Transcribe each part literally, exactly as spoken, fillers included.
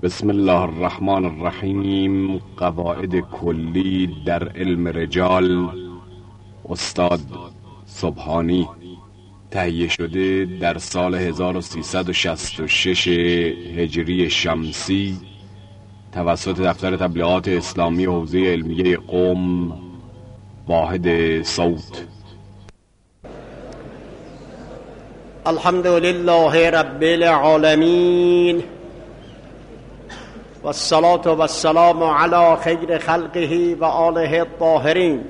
بسم الله الرحمن الرحیم. قواعد کلی در علم رجال، استاد سبحانی. تهیه شده در سال هزار و سیصد و شصت و شش هجری شمسی توسط دفتر تبلیغات اسلامی حوزه علمیه قم، واحد صوت. الحمد لله رب العالمین والصلاة والسلام على خیر خلقه و آله الطاهرین.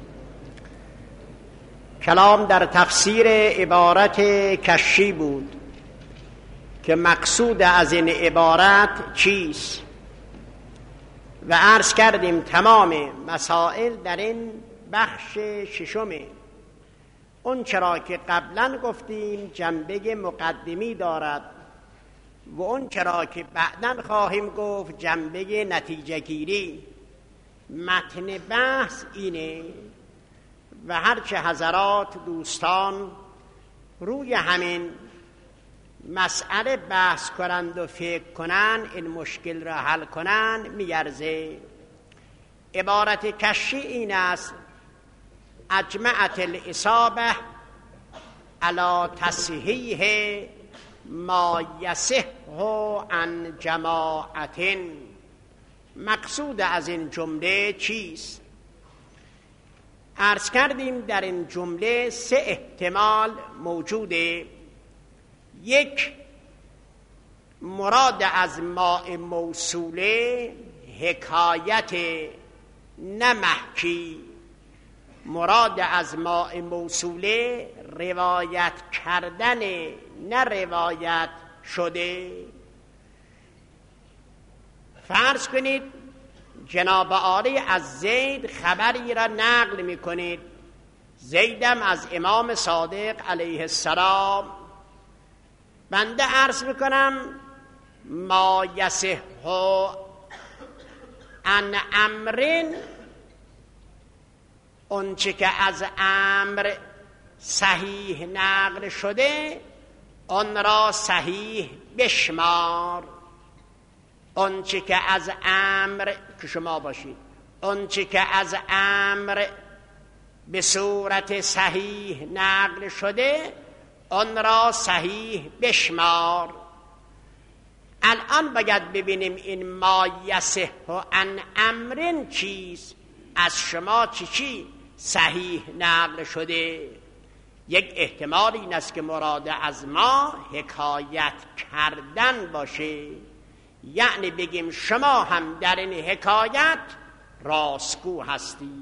کلام در تفسیر عبارت کشی بود که مقصود از این عبارت چیست و عرض کردیم تمام مسائل در این بخش ششم اون چرا که قبلا گفتیم جنبه مقدمی دارد و اون چرا که بعداً خواهیم گفت جنبه نتیجه گیری. متن بحث اینه و هرچه حضرات دوستان روی همین مسئله بحث کنند و فکر کنند این مشکل را حل کنند میارزه. عبارت کشی این است: اجمعت الاصابه علی تصحیح ما یصح عن جماعت. مقصود از این جمله چیست؟ عرض کردیم در این جمله سه احتمال موجوده. یک، مراد از ماء موصوله حکایت نه محکی، مراد از ماء موصوله روایت کردن نه روایت شده. فرض کنید جناب عالی از زید خبری را نقل می کنید، زیدم از امام صادق علیه السلام. بنده عرض می کنم ما یصح عن امرین، اون چه که از امر صحیح نقل شده آن را صحیح بشمار. اون چه که از امر که شما باشید اون چه که از امر به صورت صحیح نقل شده آن را صحیح بشمار. الان باید ببینیم این ما یصح عن امرین چیست، از شما چی چی صحیح نقل شده. یک احتمال این است که مراد از ما حکایت کردن باشه، یعنی بگیم شما هم در این حکایت راستگو هستی.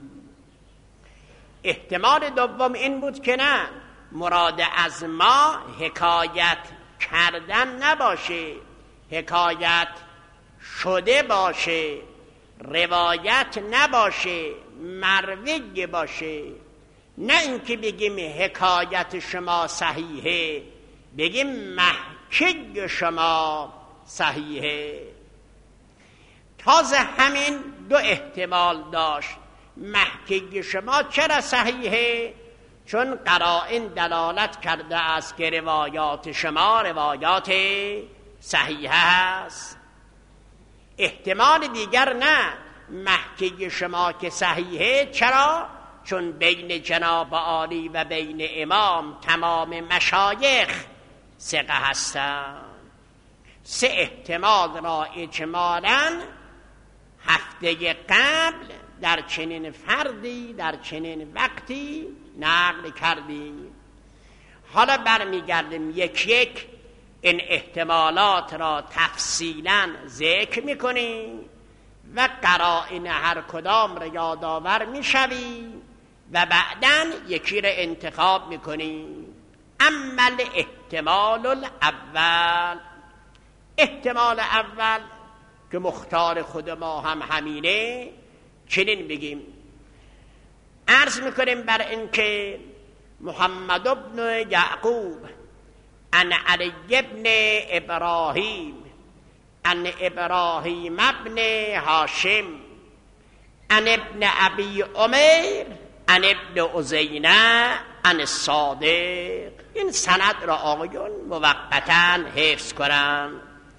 احتمال دوم این بود که نه، مراد از ما حکایت کردن نباشه، حکایت شده باشه، روایت نباشه، مروی باشه. نه اینکه بگیم حکایت شما صحیحه، بگیم محکی شما صحیحه. تازه همین دو احتمال داشت. محکی شما چرا صحیحه؟ چون قرائن دلالت کرده است که روایات شما روایات صحیحه است. احتمال دیگر نه، محکی شما که صحیحه. چرا؟ چون بین جناب عالی و بین امام تمام مشایخ ثقه هستند. سه احتمال را اجمالاً هفته قبل در چنین فردی در چنین وقتی نقل کردیم. حالا برمیگردیم یک یک این احتمالات را تفصیلاً ذکر میکنیم و قرائن هر کدام را یادآور میشویم و بعداً یکی را انتخاب میکنیم. اما احتمال الاول، احتمال اول که مختار خود ما هم همینه، چنین بگیم. عرض میکنیم بر اینکه محمد ابن یعقوب عن علی ابن ابراهیم عن ابراهیم ابن هاشم عن ابن ابی عمر عن ابن عزینه عن الصادق. این سند را آقایون موقتاً حفظ کنن.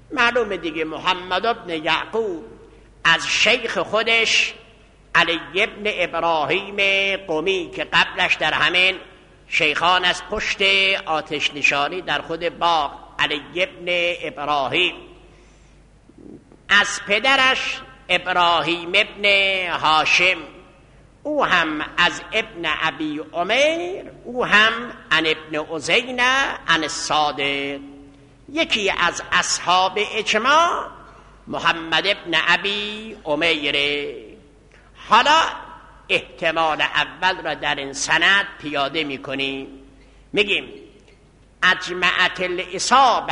معلومه دیگه محمد ابن یعقوب از شیخ خودش علی ابن ابراهیم قمی که قبلش در همین شیخان از پشت آتش نشانی در خود باغ، علی ابن ابراهیم، از پدرش ابراهیم ابن هاشم، او هم از ابن ابی عمیر، او هم عن ابن عزینه عن الصادق. یکی از اصحاب اجماع محمد ابن ابی عمیره. حالا احتمال اول را در این سند پیاده میکنیم، میگیم اجمعت الاصابه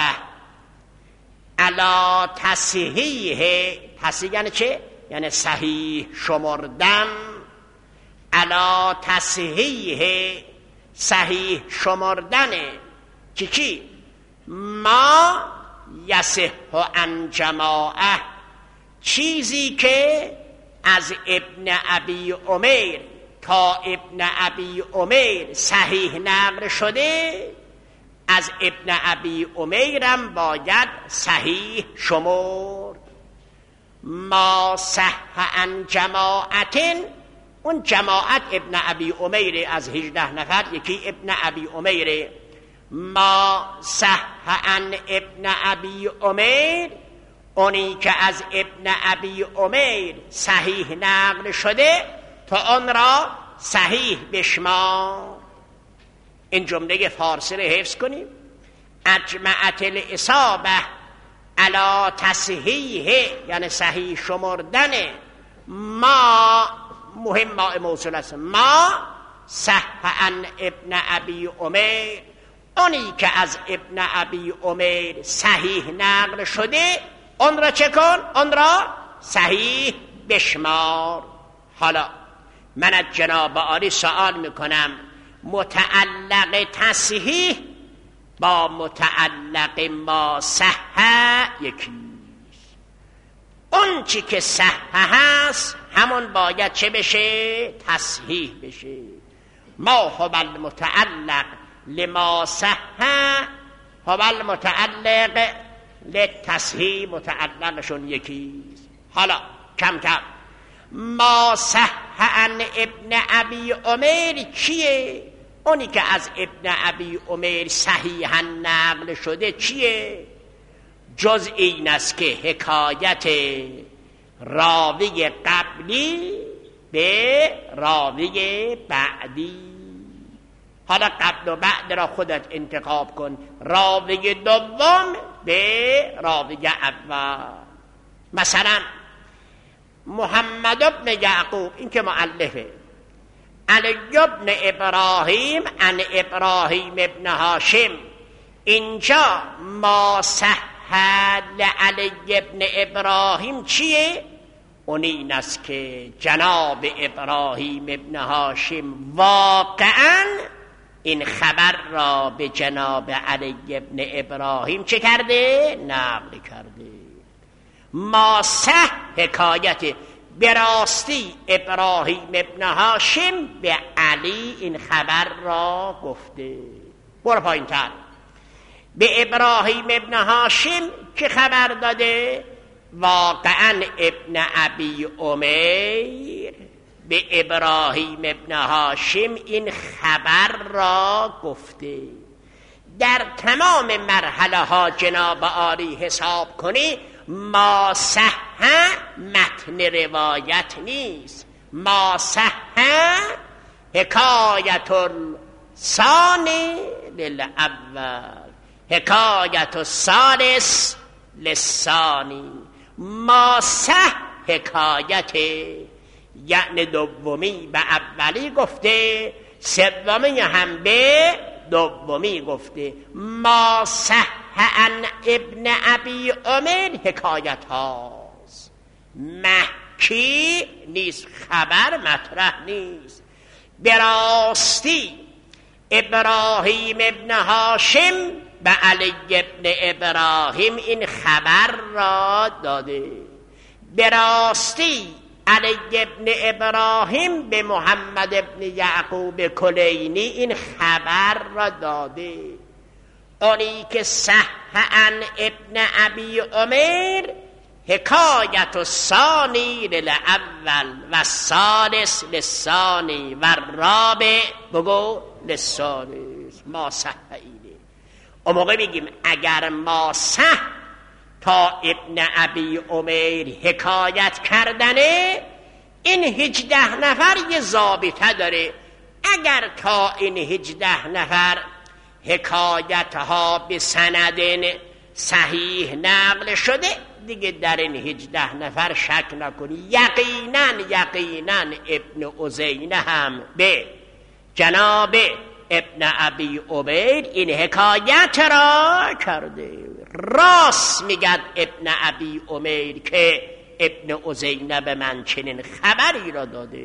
علی تصحیح، تصحیح یعنی چه؟ یعنی صحیح شمردن، علی تصحیح، صحیح شمردن چی چی؟ ما یصح عن جماعه، چیزی که از ابن ابی عمیر تا ابن ابی عمیر صحیح نقل شده، از ابن ابی عمیرم باید صحیح شمرد. ما صح عن جماعت، اون جماعت ابن ابی عمیر از هجده نفر یکی ابن ابی عمیره. ما صح عن ابن ابی عمیر، اونی که از ابن ابی عمیر صحیح نقل شده تا آن را صحیح بشمار. این جمله فارسی رو حفظ کنیم. اجمعت الاصابه علی تصحیح یعنی صحیح شمردن ما، مهم ما موصول است، ما صح عن ابن ابی عمیر، اونی که از ابن ابی عمیر صحیح نقل شده اون را چه کن؟ اون را صحیح بشمار. حالا من از جناب عالی سوال میکنم، متعلق تصحیح با متعلق ما صح یکیست. اون چی که صح هست همون باید چه بشه؟ تصحیح بشه. ما هو المتعلق لما صح هو المتعلق لتصحیح، متعلقشون یکیست. حالا کم کم ما صح عن ابن ابی عمیر چیه؟ اونی که از ابن ابی عمیر صحیحا نقل شده چیه؟ جز این است که حکایت راوی قبلی به راوی بعدی. حالا قبل و بعد را خودت انتخاب کن، راوی دوم به راوی اول. مثلا محمد ابن یعقوب، این که مؤلفه، علی ابن ابراهیم عن ابراهیم ابن هاشم، اینجا ما صح لعلی ابن ابراهیم چیه؟ اون این است که جناب ابراهیم ابن هاشم واقعا این خبر را به جناب علی ابن ابراهیم چه کرده؟ نقل کرده. ما صح حکایت براستی ابراهیم ابن هاشم به علی این خبر را گفته. برو پایین تر، به ابراهیم ابن هاشم که خبر داده؟ واقعا ابن ابی عمیر به ابراهیم ابن هاشم این خبر را گفته. در تمام مرحله ها جناب عالی حساب کنی، ما صح متن روایت نیست، ما صح حکایت الثانی للاول، حکایت الثالث للثانی. ما صح حکایت یعنی دومی به اولی گفته، سومی هم به دومی گفته. ما صح عن ابن ابی عمر حکایت هاست، محکی نیست، خبر مطرح نیست. براستی ابراهیم ابن هاشم به علی ابن ابراهیم این خبر را داده. براستی علی ابن ابراهیم به محمد ابن یعقوب کلینی این خبر را داده. اونی که صح عن ابن ابی عمر حکایت الثانی للاول و الثالث للثانی و الرابع بگو للثالث. ما صح اینه. اون موقع بگیم اگر ما صح تا ابن ابی عمر حکایت کردنه، این هجده نفر یه ضابطه داره. اگر تا این هجده نفر حکایت ها به سند صحیح نقل شده، دیگه در این هجده نفر شک نکنی. یقینا یقینا ابن عزینه هم به جناب ابن ابی عبید این حکایت را کرده. راست میگد ابن ابی عمر که ابن عزینه به من چنین خبری را داده.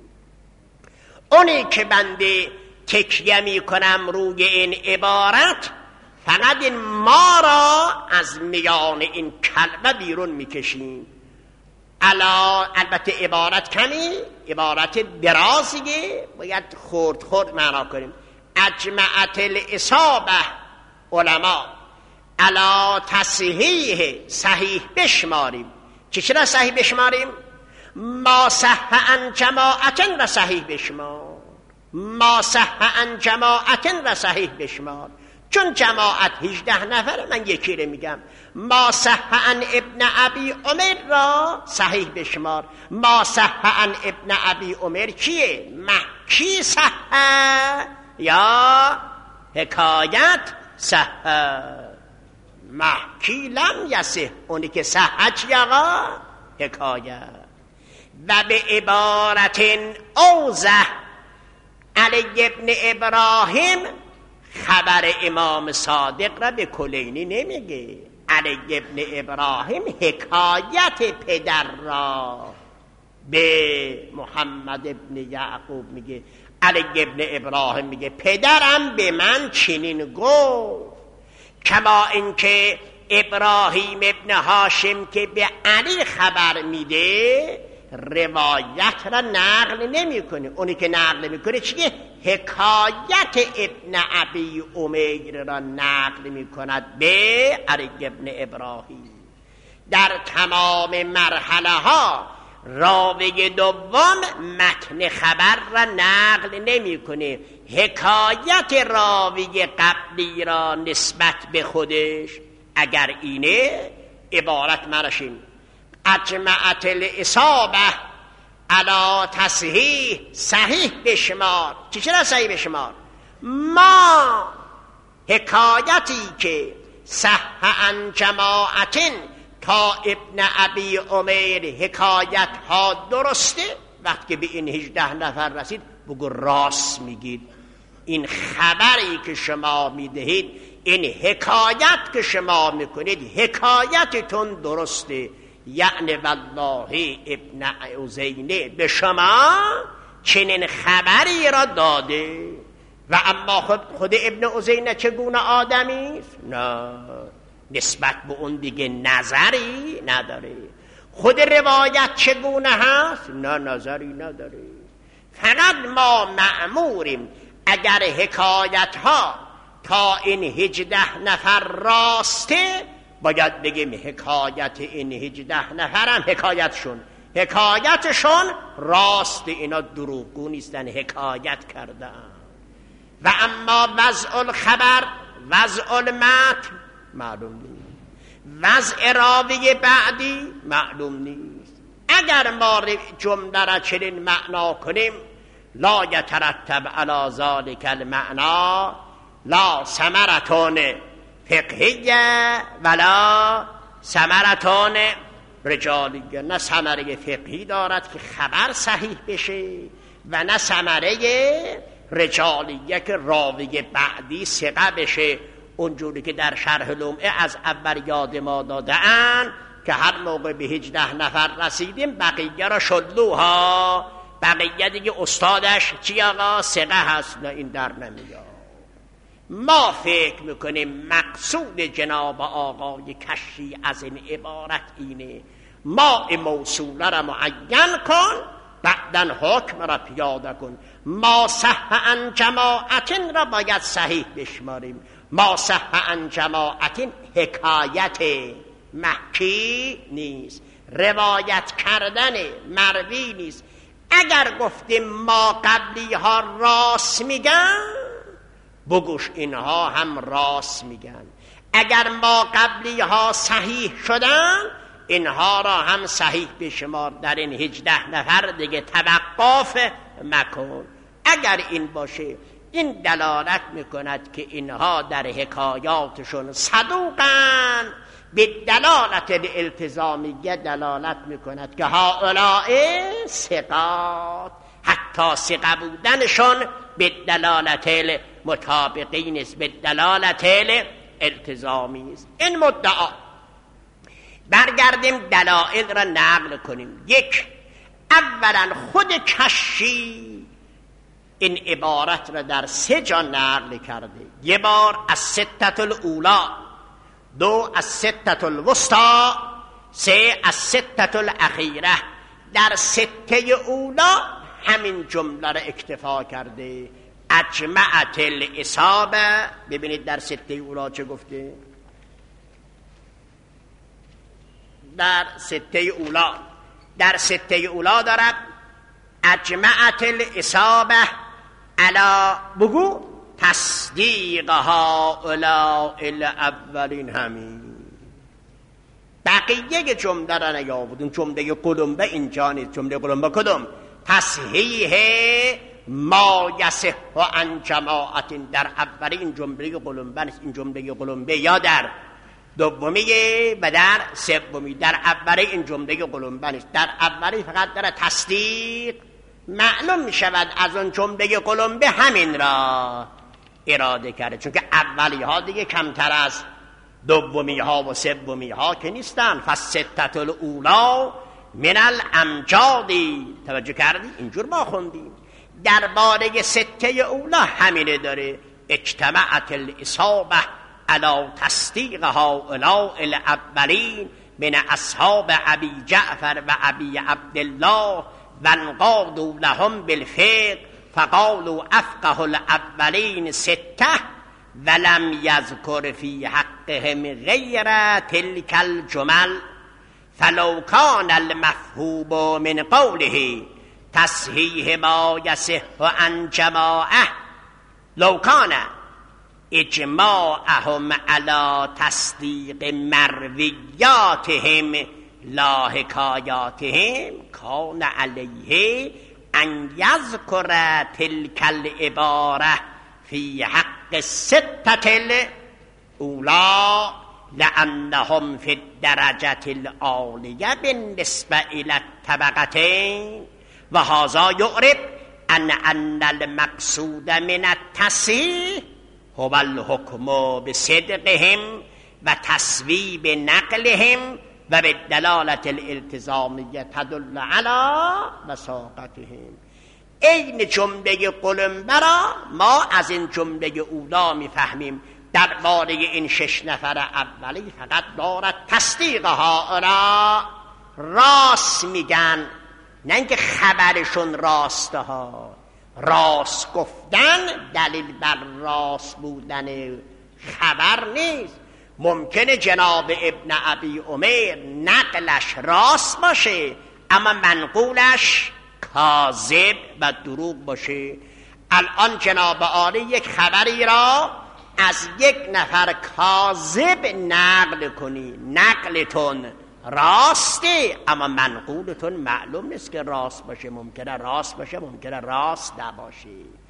اونی که بنده تکیه می کنم روی این عبارت، فقط این ما را از میان این کلمه بیرون میکشیم. الا البته عبارت کمی، عبارت درازیه، باید خورد خورد معنا کنیم. اجمعت الاصابه علما الا تصحیح صحیح بشماریم. چی چرا صحیح بشماریم؟ ما صح عن جماعتن را صحیح بشمار، ما صح عن جماعتن را صحیح بشمار. چون جماعت هجده نفر، من یکی رو میگم. ما صح عن ابن ابی عمر را صحیح بشمار. ما صح عن ابن ابی عمر کیه؟ مکی صح یا حکایت صح؟ مکی لم یصح، اونی که صح چی آقا؟ حکایت. و به عبارت اوضح علی ابن ابراهیم خبر امام صادق را به کلینی نمیگه. علی ابن ابراهیم حکایت پدر را به محمد ابن یعقوب میگه. علی ابن ابراهیم میگه پدرم به من چنین گفت. کما اینکه ابراهیم ابن هاشم که به علی خبر میده روایت را نقل نمیکنه. اونی که نقل میکنه چیه؟ حکایت ابن ابی عمر را نقل میکند به علی ابن ابراهیم. در تمام مرحله ها راوی دوم متن خبر را نقل نمیکنه، حکایت راوی قبلی را نسبت به خودش. اگر اینه عبارت مرشیم اجمعت الاصابه علا تصحیح صحیح بشمار. چی چرا صحیح بشمار؟ ما حکایتی که صح عن جماعتن تا ابن ابی عمر حکایت ها درسته. وقتی به این هجده نفر رسید بگو راست میگید، این خبری که شما میدهید، این حکایت که شما میکنید، حکایتتون درسته. یعنی والله ابن عزینه به شما چنین خبری را داده. و اما خود, خود ابن عزینه چگونه آدمی است؟ نه، نسبت به اون دیگه نظری نداره. خود روایت چگونه هست؟ نه، نظری نداره. فقط ما مأموریم اگر حکایت ها تا این هجده نفر راسته، باید بگیم حکایت این هجده نفر هم حکایتشون حکایتشون راست، اینا دروغگو نیستن، حکایت کردن. و اما وضع الخبر، وضع المتن معلوم نیست، وضع راوی بعدی معلوم نیست. اگر ما جمله را چنین معنا کنیم لا یترتب علی ذلک المعنا لا ثمرتون فقهیه ولا ثمرتون رجالیه. نه ثمره فقهی دارد که خبر صحیح بشه و نه ثمره رجالیه که راوی بعدی ثقه بشه. اونجوری که در شرح لمعه از اول یاد ما دادن که هر موقع به هجده نفر رسیدیم بقیه را شدلوها، بقیه دیگه استادش چی آقا؟ ثقه هست. نه، این در نمیاد. ما فکر میکنیم مقصود جناب آقای کشی از این عبارت اینه ما موصوله را معین کن، بعدن حکم را پیاده کن. ما صح عن جماعتن را باید صحیح بشماریم، ما صح عن جماعت حکایت مکی نیست، روایت کردن مروی نیست. اگر گفتیم ما قبلی ها راست میگن، بگوش اینها هم راست میگن. اگر ما قبلی ها صحیح شدن، اینها را هم صحیح بشمار. در این هجده نفر دیگه توقف مکن. اگر این باشه، این دلالت میکند که اینها در حکایاتشون صدوقن. به دلالت الالتزامیه دلالت میکند که هؤلاء ثقات، حتی ثقه بودنشون به دلالت مطابقی نیست، به دلالت التزامی است. این مدعا. برگردیم دلائل را نقل کنیم. یک، اولا خود کشی این عبارت را در سه جا نقل کرده. یه بار از ستت الاولا، دو از ستت الوسطا، سه از ستت الاخیره. در سته اولا همین جمله را اکتفا کرده، اجمعت الاصابه. ببینید در سته اولا چه گفته؟ در سته اولا در سته اولا دارد اجمعت الاصابه علا، بگو تصدیق هؤلاء الاولین. همین بقیه جمله را نیاوردن. جمله قلمبه اینجا نیست. جمله قلمبه کدوم؟ تصحیح ما یصح عن جماعت. در اولین جمله قلمبه نیست. این جمله قلمبه یا در دومی و در سومی. در اولی این جمله قلمبه نیست. در اولی فقط در تصدیق. معلوم می شود از اون جمله قلمبه همین را اراده کرده، چون که اولی ها دیگه کمتر از دومی ها و سومی ها که نیستن. فستت الاولا من الامجادی. توجه کردی؟ اینجور ما خوندیم. در باره سته اولا همینه داره، اجتمعت الاصابه علی تصدیق هؤلاء الاولین من اصحاب ابی جعفر و ابی عبدالله و انقادوا لهم بالفقه فقالوا افقه الاولین سته ولم یذکر فی حقهم غیر تلک الجمل فلو کان المفهوم من قوله تصحیح ما یصح عن جماعه لو کان اجماعهم علی تصدیق مرویاتهم لا حکایاتهم کان علیه ان یذکر تلک العباره فی حق ستة الاولا لانهم فی الدرجه العالیه بالنسبه الى الطبقتین و هذا یعرف ان ان المقصود من التصحیح هو الحکم بصدقهم و تصویب نقلهم و به دلالت الالتزامیه تدل علی وثاقتهم. این جمله قلمبه را ما از این جمله اولا میفهمیم. در باره این شش نفر اولی فقط دارد تصدیق هؤلاء، راست میگن، نه اینکه خبرشون راسته ها. راست گفتن دلیل بر راست بودن خبر نیست. ممکنه جناب ابن ابی عمر نقلش راست باشه اما منقولش کاذب و دروغ باشه. الان جناب عالی یک خبری را از یک نفر کاذب نقل کنی، نقلتون راسته اما منقولتون معلوم نیست که راست باشه. ممکنه راست باشه، ممکنه راست نباشه.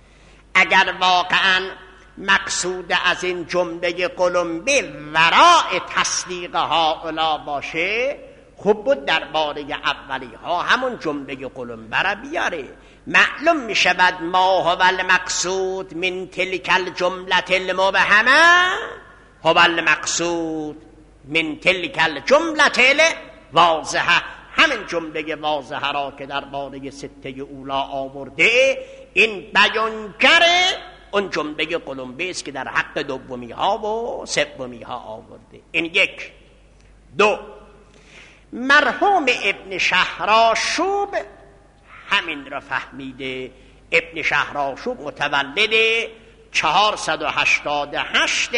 اگر واقعا مقصود از این جمله قلمبه وراء تصدیق هؤلاء باشه، خوب بود در باره اولی ها همون جمله قلمبه را بیاره. معلوم می شود ما هو المقصود من تلک الجمله المبهمه هو المقصود من تلک الجمله الواضحه. همین جمله واضحه را که در باره سته اولا آورده، این بیانگر اون جمله قلمبه است که در حق دومی ها و سومی ها آورده. این یک. دو، مرحوم ابن شهرآشوب همین را فهمیده. ابن شهرآشوب متولد چهارصد و هشتاد و هشت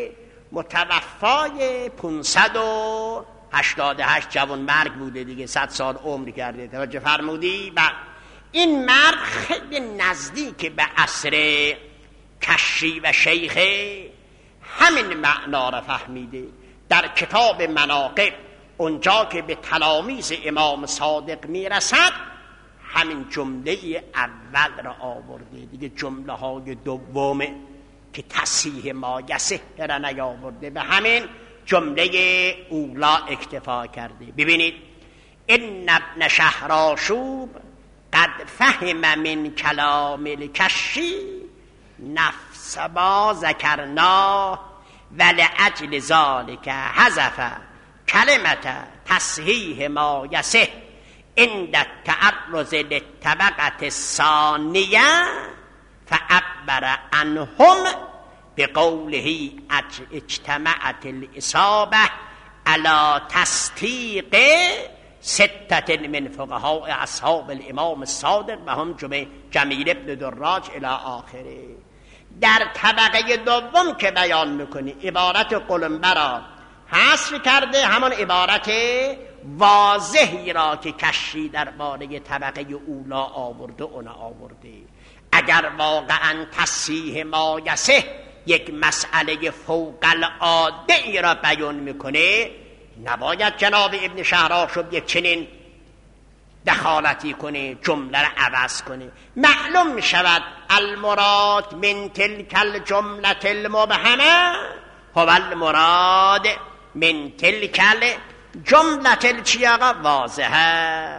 متوفای پانصد و هشتاد و هشت جوان مرگ بوده دیگه، صد سال عمر کرده. توجه فرمودی؟ بعد این مرد خیلی نزدیک به عصر کشی و شیخه، همین معنا را فهمیده. در کتاب مناقب اونجا که به تلامیذ امام صادق میرسد همین جمله اول را آورده دیگه، جمله های دومه که تصحیح ما یصح را نیاورده، به همین جمله اولا اکتفا کرده. ببینید ان ابن شهرآشوب قد فهم من کلام الکشی نفس ما ذکرنا ولأجل ذلك حذف کلمت تصحیح ما یصح عند التعرض للطبقة الثانیه فعبر عنهم بقوله اجتمعت الاصابه على تصدیق ستة من فقهاء اصحاب الامام الصادق و هم جمیل ابن دراج الی آخره. در طبقه دوم که بیان میکنی عبارت قلمبه را حذف کرده، همان عبارت واضحی را که کشی درباره طبقه اولا آورده اون آورده. اگر واقعا تصحیح ما یصح یک مسئله فوق العاده ای را بیان میکنه، نباید جناب ابن شهرآشوب یک چنین دخالتی کنه، جمله را عوض کنه. معلوم می شود المراد من تلک الجمله المبهمه هو المراد من تلک الجمله الچی آقا واضحه.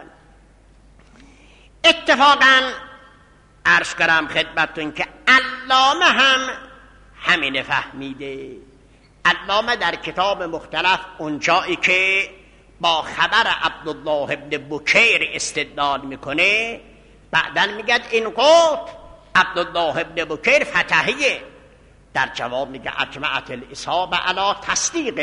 اتفاقا عرض کردم خدمتتون که علامه هم همین فهمیده. علامه در کتاب مختلف اونجایی که با خبر عبدالله ابن بکیر استدلال میکنه بعدن میگه این قول عبدالله ابن بکیر فتحیه، در جواب میگه اجمعت الاصابه علی تصدیق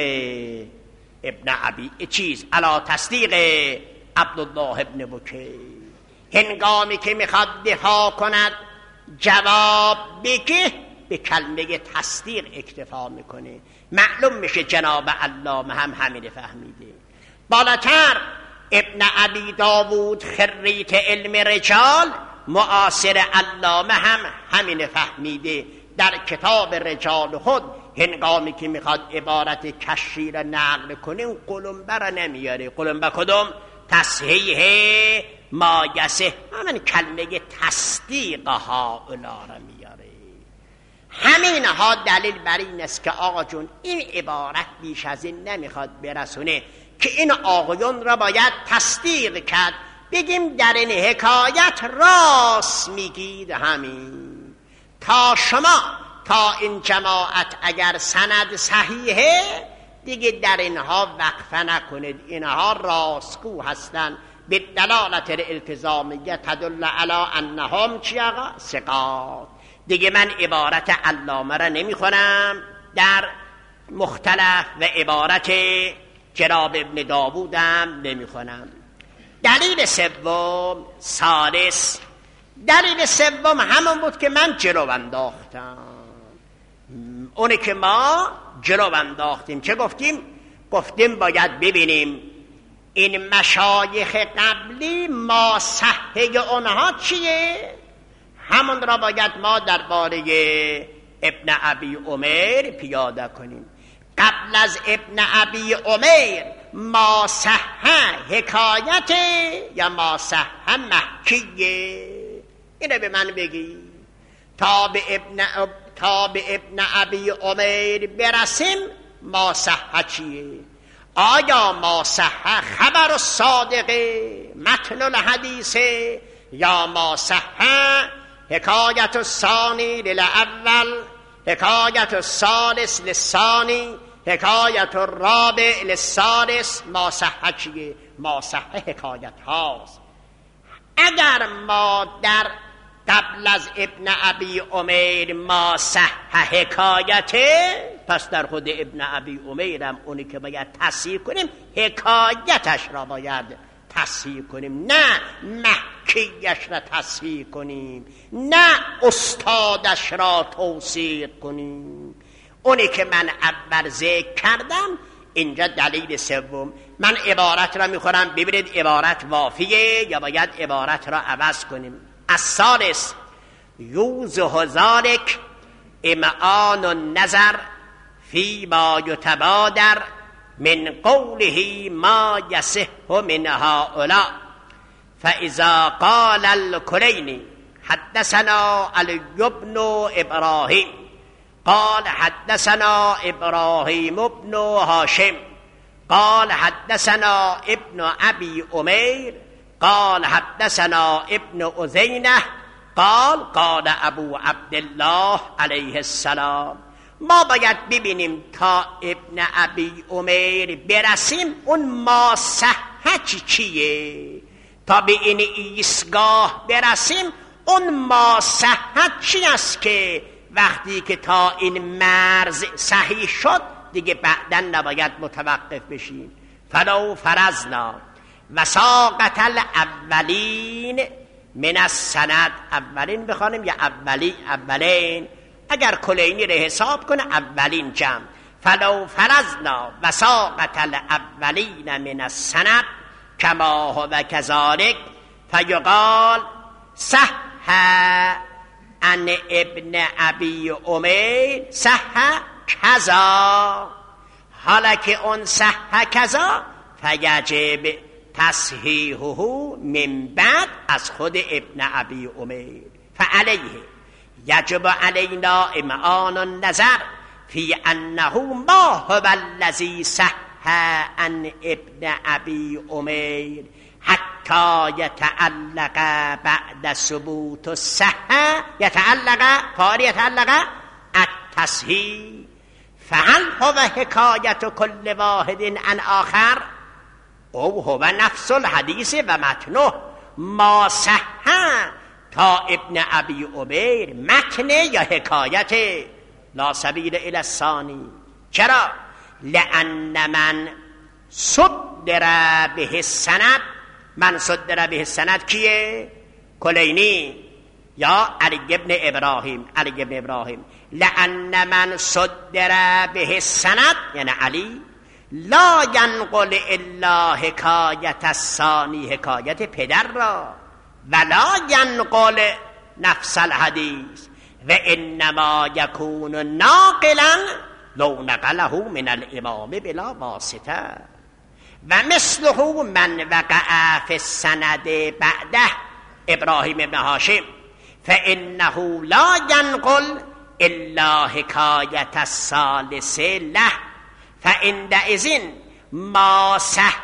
ابن ابی چیز علی تصدیق عبدالله ابن بکیر. هنگامی که میخواد دفاع کند جواب بگه به کلمه تصدیق اکتفا میکنه. معلوم میشه جناب علامه هم همین فهمیده. بالاتر ابن ابی داوود خریت علم رجال معاصر علامه هم همین فهمیده. در کتاب رجال خود هنگامی که میخواد عبارت کشی را نقل کنه اون قلمبه را نمیاره. قلمبه کدوم؟ تصحیح ما یصح، همین کلمه تصدیق ها اولا را میاره. همین ها دلیل بر این است که آقا جون این عبارت بیش از این نمیخواد برسونه که این آقایون را باید تصدیق کرد، بگیم در این حکایت راست میگید. همین تا شما تا این جماعت اگر سند صحیحه دیگه در اینها وقفه نکنید، اینها راستگو هستند. به دلالت الالتزامیه تدل علی انهم چی آقا؟ ثقات. دیگه من عبارت علامه را نمیخونم در مختلف و عبارت جناب ابن داوودم نمیخونم. دلیل سوم سالس، دلیل سوم همون بود که من جلو انداختم، اونه که ما جلو انداختیم. چه گفتیم؟ گفتیم باید ببینیم این مشایخ قبلی ما صحه اونها چیه، همون را باید ما درباره ابن ابی عمر پیاده کنیم. قبل از ابن ابی عمر ما صحه حکایت یا ما صحه محکیه؟ اینو به من بگی تا به ابن تا به ابن ابی عمر برسیم. ما صحه چیه؟ آیا ما صحه خبر الصادقه متن الحدیثه یا ما صحه حکایت الثانی للاول، حکایت الثالث للثانی، حکایت الرابع للثالث؟ ما صحه چیه؟ ما صحه حکایت هاست. اگر ما در قبل از ابن ابی عمر ما صحه حکایته، پس در خود ابن ابی عمر هم اونی که باید تصحیح کنیم حکایتش را باید تصحیح کنیم، نه محکی مکیش را تصحیح کنیم، نه استادش را توثیق کنیم. اونی که من اول ذکر کردم اینجا دلیل سوم. من عبارت را میخورم ببینید عبارت وافیه یا باید عبارت را عوض کنیم. الثالث یوضح ذلک امعان النظر فی ما یتبادر من قوله ما یصح من هؤلاء. فاذا قال الکلینی حدثنا علی بن ابراهیم قال حدثنا ابراهیم ابن هاشم قال حدثنا ابن ابي امير قال حدثنا ابن أزينة قال قال ابو عبدالله علیه السلام. ما باید ببینیم تا ابن ابی امیر برسیم اون ما صحت چیه، تا به این ایستگاه برسیم اون ما صحت چی است که وقتی که تا این مرز صحیح شد دیگه بعداً نباید متوقف بشیم. فلو فرضنا وساقط الاولین من السند، اولین بخوانیم یا اولی اولین، اگر کلینی رو حساب کنه اولین جمع. فلو فرضنا وساقط الاولین من السند کما هو كذلك فیقال صح ان ابن ابی امیر صح کذا. حالا که اون صح کذا فیجب تصحیحه من بعد از خود ابن ابی امیر. فعلیه یجب علینا امعان النظر فی انه ما هو الذی صح عن ابن ابی امیر حتی یتعلق بعد ثبوت الصحة یتعلق کاری یتعلق التصحیح. فهل هو حکایت کل واحد عن آخر او هو نفس الحدیث و متنه ما صح تا ابن ابی امیر متن یا حکایت لا سبیل الی الثانی. چرا؟ لأن من صدر به السند، من صدر به السند کیه؟ کلینی یا علی ابن ابراهیم، علی ابن ابراهیم. لأن من صدر به السند یعنی علی لا ینقل الا حکایت الثانی، حکایت پدر را، ولا ینقل نفس الحدیث و انما یکون ناقلا لو نقله من الامام بلا واسطه. و مثله من وقع فی السند بعده ابراهیم ابن هاشم فانه لا ینقل الا حکایت الثالث له فعندئذ ما صح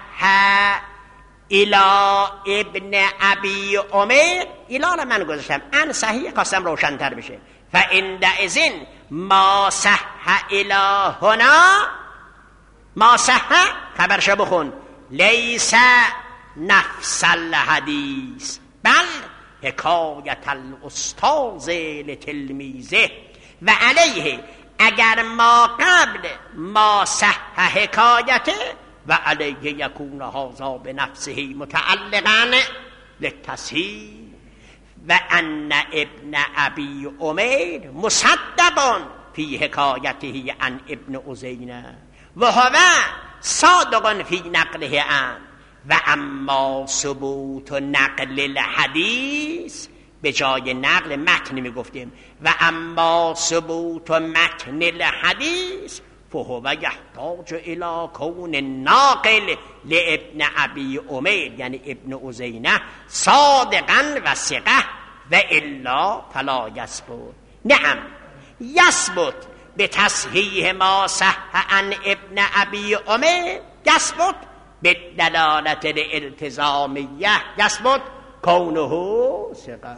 الى ابن ابی امیر، الا را من گذاشتم ان صحیح قسم روشن‌تر بشه. فعندئذ ما صح الى هنا، ما صح خبرش بخون لیس نفس الحدیث بل حکایت الاستاذ لتلمیذه. و علیه اگر ما قبل ما صح حکایته و علیه یکون هذا بنفسه متعلقا للتصحیح و ان ابن ابی امیر مصدق فی حکایته عن ابن أزینة و هو صادق فی نقله عن. و اما ثبوت نقل الحدیث، به جای نقل متن می گفتیم، و اما ثبوت متن الحدیث فهو یحتاج الی کون ناقل لابن ابی امیر یعنی ابن أزینة صادقا و ثقه و الا فلا یثبت. نعم یثبت به تصحیح ما صح عن ابن ابی امیر، یثبت به دلالت الالتزامیه، یثبت کونه ثقه.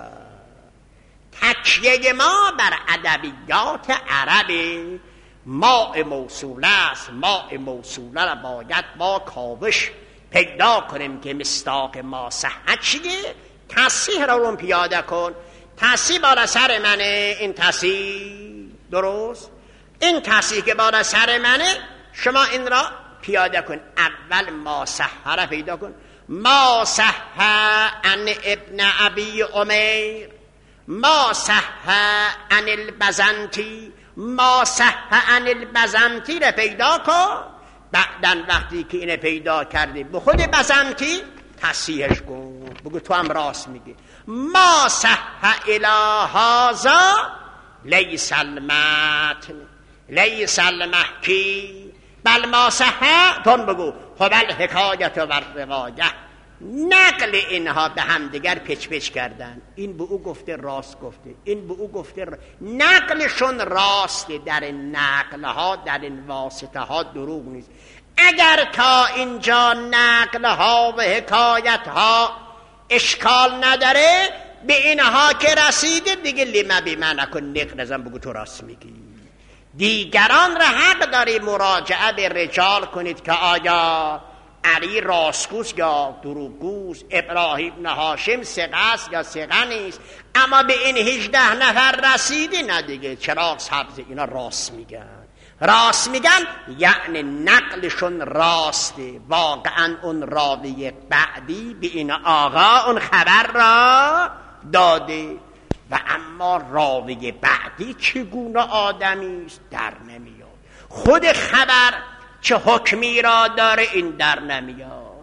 تکیه ما بر ادبیات عربی ماء موصوله است. ماء موصوله را باید با کاوش پیدا کنیم که مصداق ما صحت چیه. تصحیح را اون پیاده کن. تصحیح بالا سر منه، این تصحیح درست، این تصحیح که بالا سر منه شما این را پیاده کن. اول ما صحت را پیدا کن. ما صح عن ابن ابی عمیر، ما صح عن البزنطی، ما صح عن البزنطی رو پیدا کن. بعدن وقتی که اینه پیدا کردی به خود بزنطی تصحیحش کن، بگو تو هم راست میگی. ما صح الی هذا لیس المتن لیس المحکی بل ما صح، تون بگو خب الحکایت و الروایه. نقل اینها به هم دیگر پچ پچ کردن، این به او گفته راست گفته، این به او گفته راست. نقلشون راسته، در این نقلها در این واسطه ها دروغ نیست. اگر تا اینجا نقلها و حکایتها اشکال نداره، به اینها که رسیده دیگه لما بی من نکن نقل ازم بگو تو راست میگی. دیگران را حق داری مراجعه به رجال کنید که آیا علی راستگوست یا دروغگوست، ابراهیم بن هاشم ثقه است یا ثقه نیست. اما به این هجده نفر رسیدی نه دیگه چراغ سبز، اینا راست میگن. راست میگن یعنی نقلشون راسته، واقعا اون راوی بعدی به این آقا اون خبر را داده. و اما راوی بعدی چگونه آدمی است در نمیاد، خود خبر چه حکمی را داره این در نمیاد.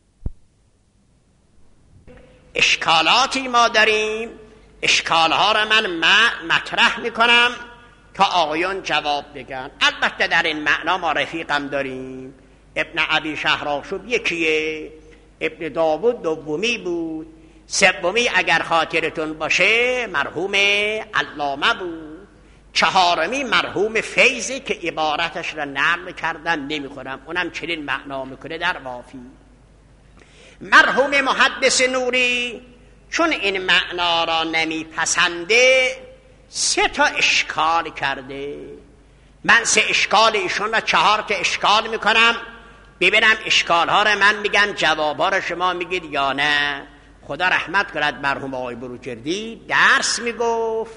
اشکالاتی ما داریم، اشکالها را من مطرح میکنم تا آقایان جواب بگن. البته در این معنا ما رفیقم داریم، ابن ابی شهرآشوب یکیه، ابن داوود دومی بود، سومی اگر خاطرتون باشه مرحوم علامه بود، چهارمی مرحوم فیضی که عبارتش را نقل کردن نمیخورم، اونم چنین معنا میکنه در وافی. مرحوم محدث نوری چون این معنا را نمیپسنده سه تا اشکال کرده. من سه اشکال ایشون را چهار تا اشکال میکنم، ببینم اشکال ها را من میگم، جواب ها را شما میگید یا نه. خدا رحمت کند مرحوم آقای بروجردی درس میگفت،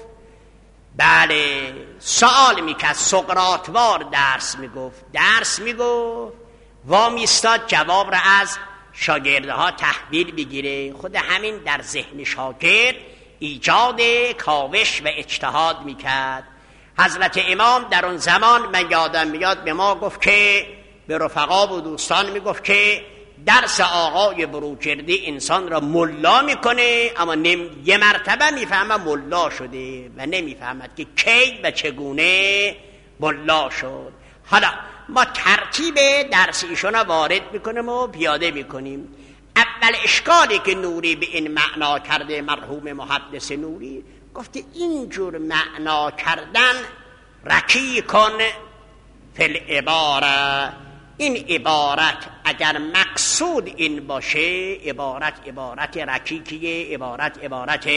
بله سوال میکرد، سقراطوار درس میگفت، درس میگفت وامیستاد جواب را از شاگرده ها تحویل بگیره. خود همین در ذهن شاگرد ایجاد کاوش و اجتهاد میکرد. حضرت امام در اون زمان من یادم میاد به ما گفت که به رفقا و دوستان میگفت که درس آقای بروجردی انسان را ملا میکنه، اما نم... یه مرتبه میفهمه ملا شده و نمیفهمد که کی و چگونه ملا شد. حالا ما ترتیب درس ایشون را وارد میکنیم و پیاده میکنیم. اول اشکالی که نوری به این معنا کرده، مرحوم محدث نوری گفته اینجور معنا کردن رکی کن فی العباره. این عبارت اگر مقصود این باشه عبارت عبارت رکیکیه، عبارت عبارت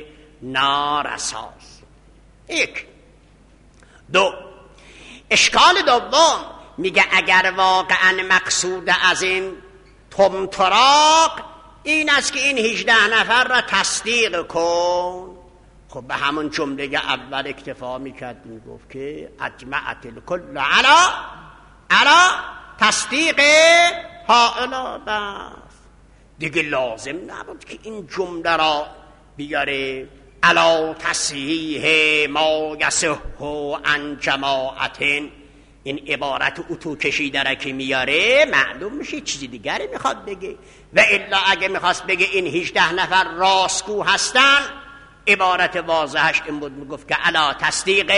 نارساست. یک. دو، اشکال دوم میگه اگر واقعا مقصود از این طمطراق این است که این هجده نفر را تصدیق کن، خب به همون جمله اول اکتفا میکرد، میگفت که اجمعت الکل علا علا تصدیق هائلا. بس دیگه لازم نبود که این جمله را بیاره علا تصحیح ما یصح عن جماعتن. این عبارت اتو کشیده را که میاره معلوم میشه چیزی دیگری میخواد بگه، و الا اگه میخواست بگه این هجده نفر راستگو هستن عبارت واضحش این بود، میگفت که علا تصدیق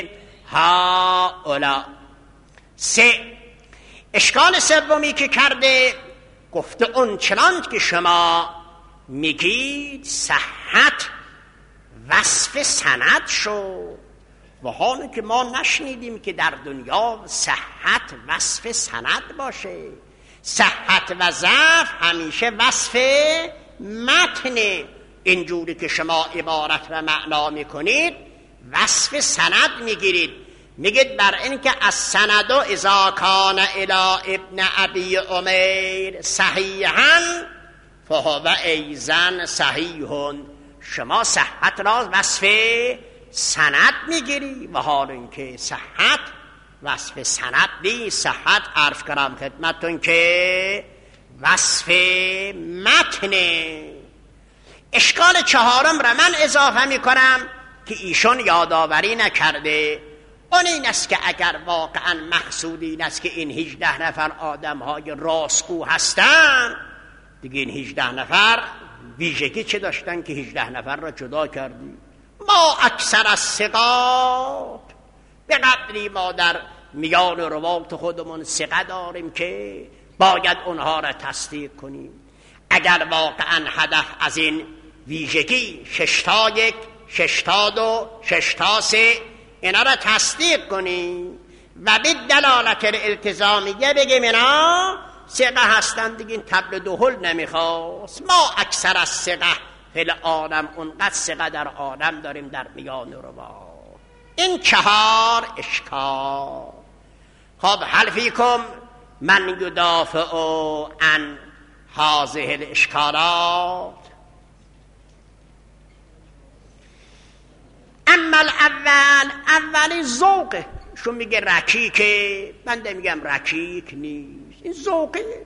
هؤلاء. سه، اشکال سومی که کرده گفته اون چنان که شما میگید صحت وصف سند شد، و حالا که ما نشنیدیم که در دنیا صحت وصف سند باشه. صحت و ضعف همیشه وصف متن. اینجوری که شما عبارت و معنا میکنید وصف سند میگیرید، میگید بر این که از سند و اذا کان الی ابن ابی عمیر صحیحا فهو ایضا صحیح. شما صحت را وصف سند میگیری، و حال اینکه صحت وصف سند نیست. صحت عرض کردم خدمتتون که وصف متنه. اشکال چهارم را من اضافه می کنم که ایشون یادآوری نکرده، اون این است که اگر واقعا مقصود این است که این هجده نفر آدم های راستگو هستن، دیگه این هجده نفر ویژگی چه داشتن که هجده نفر را جدا کردی؟ ما اکثر از ثقات، به قدری ما در میان روات خودمون ثقه داریم که باید اونها را تصدیق کنیم. اگر واقعا هدف از این ویژگی ششتا یک، ششتا دو، ششتا سه اینا را تصدیق کنیم و به دلالت التزامیه بگیم اینا ثقه هستند، دیگه این طبل دهل نمیخواست. ما اکثر از ثقه فی العالم، اونقدر ثقه در عالم داریم در میان روات. این چهار اشکال. خب هل فیکم من یدافع عن هذه الاشکالات؟ اما الاول، اولی ذوقه. شو میگه رکیکه، بنده میگم رکیک نیست، این ذوقه.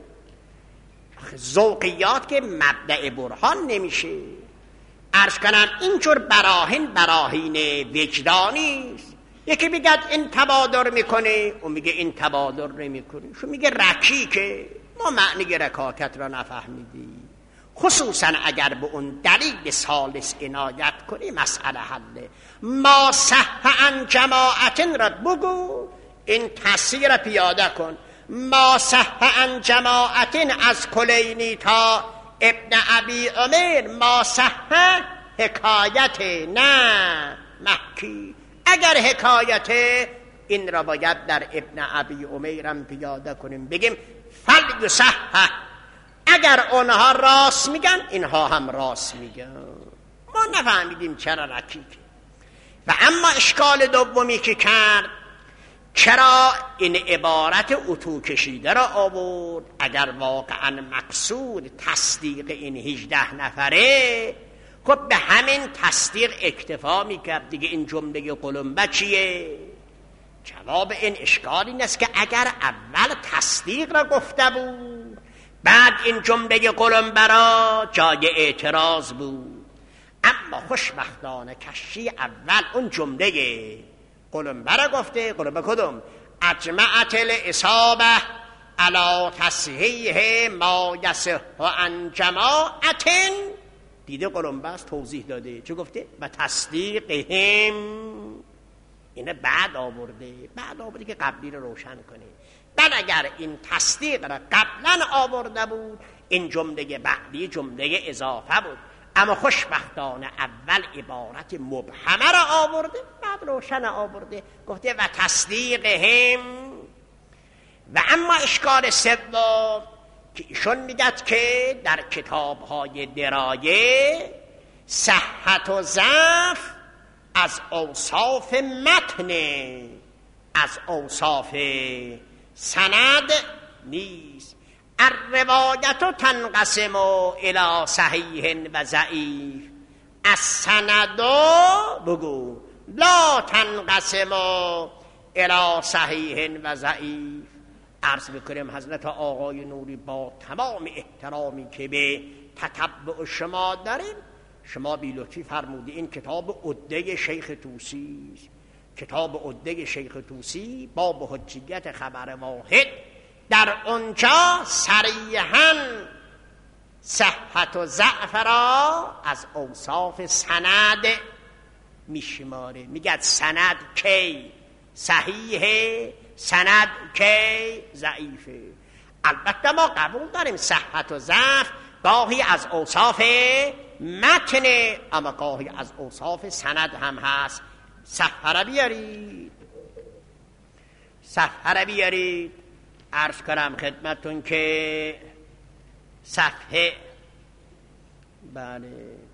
ذوقیات که مبدأ برهان نمیشه. عرض کنم اینجور براهین براهین وجدانی است. یکی بگد این تبادر میکنه، اون میگه این تبادر نمیکنه. شو میگه رکیکه، ما معنی رکاکت را نفهمیدیم. خصوصا اگر به اون دلیل ثالث عنایت کنی مسئله حله. ما صح عن جماعت را بگو، این تصحیح را پیاده کن. ما صح عن جماعت از کلینی تا ابن ابی عمر، ما صح حکایت نه محکی. اگر حکایت این را باید در ابن ابی عمر هم پیاده کنیم، بگیم فل یصح، اگر اونها راست میگن اینها هم راست میگن. ما نفهمیدیم چرا رکیکه. و اما اشکال دومی که کرد، چرا این عبارت اتو کشیده را آورد؟ اگر واقعا مقصود تصدیق این هجده نفره، خب به همین تصدیق اکتفا میکرد دیگه. این جمله قلمبه چیه؟ جواب این اشکال این است که اگر اول تصدیق را گفته بود، بعد این جمله قلمبه را جای اعتراض بود. اما خوشبختانه کشی اول اون جمله قلمبه را گفته. قلمبه کدوم؟ اجمعت الاصابه علی تصحیح ما یصح عن جماعت. دیده قلمبه است توضیح داده. چه گفته؟ و تصدیقهم. اینه بعد آورده، بعد آورده که قبلی رو روشن کنه. بعد اگر این تصدیق را قبلا آورده بود، این جمله بعدی جمله اضافه بود. اما خوشبختانه اول عبارت مبهمه را آورده، بعد روشن آورده، گفته و تصدیقهم. و اما اشکال سوم که ایشون میگد که در کتاب‌های درایه صحت و ضعف از اوصاف متن، از اوصاف سند نیست. الروایت تنقسم الی صحیح و ضعیف، السند بگو لا تنقسم الی صحیح و ضعیف. عرض بکنم حضرت آقای نوری با تمام احترامی که به تتبع شما داریم، شما بی لطفی فرمودی این کتاب عده شیخ طوسی است. کتاب عده شیخ طوسی باب حجیت خبر واحد، در اونجا صریحاً صحت و ضعف را از اوصاف سند میشماره. میگه سند کی صحیحه، سند کی ضعیفه. البته ما قبول داریم صحت و ضعف گاهی از اوصاف متن، اما گاهی از اوصاف سند هم هست. صفحه را بیارید، صفحه را بیارید. عرض کنم خدمتون که صفحه، بله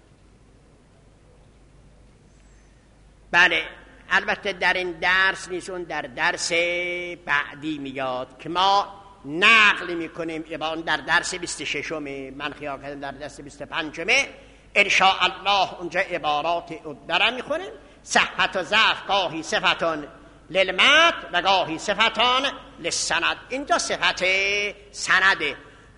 بله البته در این درس نیست، اون در درس بعدی میاد که ما نقل میکنیم. ایبان در درس بیست و ششم، من خیال کردم در درس بیست و پنجم ان شاء الله اونجا عبارات دارم میخونیم. صحت و ضعف گاهی صفتان للمت و گاهی صفتان للسند. اینجا صفت سنده.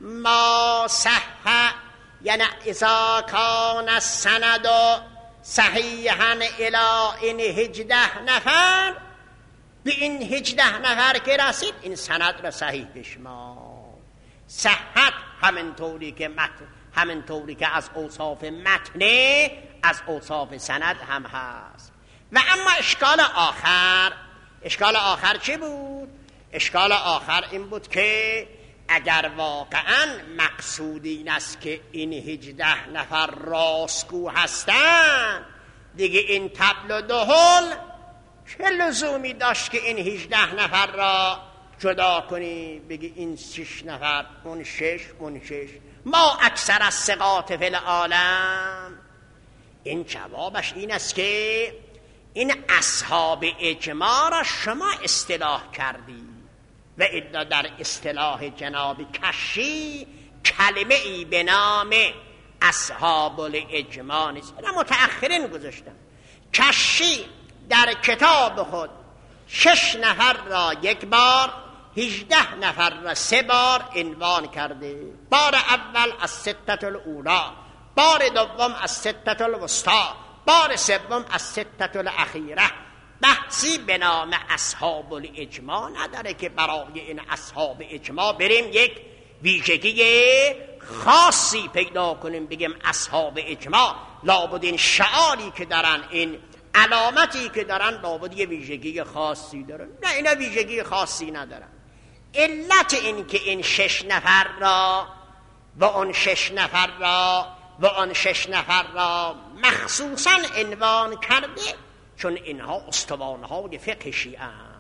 ما صح، یعنی اذا کان السند صحیحا الی این هجده نفر، به این هجده نفر که رسید این سند را صحیح بشمار. صحت همین طوری که متن، همین طوری که از اوصاف متن از اوصاف سند هم هست. و اما اشکال آخر، اشکال آخر چی بود؟ اشکال آخر این بود که اگر واقعا مقصود این است که این هجده نفر راستگو هستن، دیگه این طبل و دهل چه لزومی داشت که این هجده نفر را جدا کنی، بگی این شش نفر، اون شش، اون شش، ما اکثر از ثقات فی العالم. این جوابش این است که این اصحاب اجماع را شما اصطلاح کردی و الا در اصطلاح جناب کشی کلمه ای به نام اصحاب الاجماع نیست. اینا متأخرین گذاشتن. کشی در کتاب خود شش نفر را یک بار، هجده نفر را سه بار عنوان کرده. بار اول از ستة الاولا، بار دوم از ستة الوسطا، بار سوم از ستة الاخیره. بحثی به نام اصحاب الاجماع نداره که برای این اصحاب اجماع بریم یک ویژگی خاصی پیدا کنیم بگیم اصحاب اجماع لابد این شعاری که دارن، این علامتی که دارن لابد یه ویژگی خاصی دارن. نه، اینا ویژگی خاصی ندارن. علت این که این شش نفر را و اون شش نفر را و اون شش نفر را مخصوصا عنوان کرده چون اینها استوانهای فقه شیعه.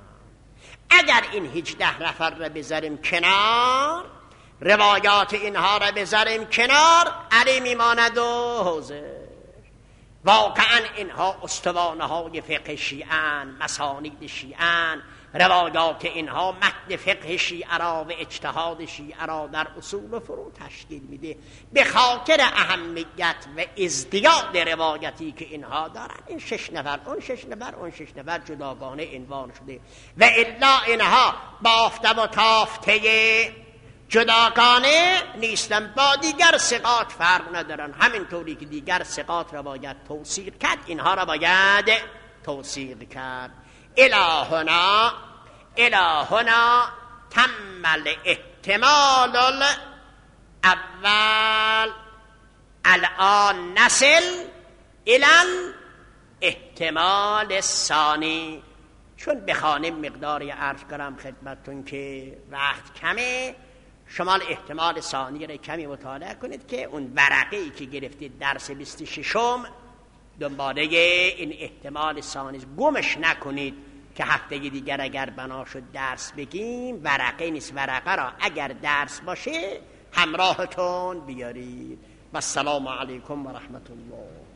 اگر این هجده نفر را بذاریم کنار، روایات اینها را بذاریم کنار، علی میماند و حوزه. واقعا اینها استوانهای فقه شیعه، مسانید شیعه، روایات اینها متن فقه شیعه را و اجتهاد شیعه را در اصول و فروع تشکیل میده. به خاطر اهمیت و ازدیاد روایتی که اینها دارن، این شش نفر، اون شش نفر، اون شش نفر جداگانه عنوان شده و الا اینها بافته و تافته جداگانه نیستن، با دیگر ثقات فرق ندارن. همینطوری که دیگر ثقات را باید توثیق کرد، اینها را باید توثیق کرد. الهنا الهنا تم الاحتمال الاول، الان نصل الى الاحتمال الثانی. چون بخوانیم مقداری عرض کنم خدمتتون که وقت کمه، شما احتمال ثانی را کمی مطالعه کنید که اون ورقه‌ای که گرفتید درس بیست و ششم دنباله این احتمال ثانی گمش نکنید که هفته دیگر اگر بنا شد درس بگیم، ورقه نیست، ورقه را اگر درس باشه همراهتون بیارید. و السلام علیکم و رحمت الله.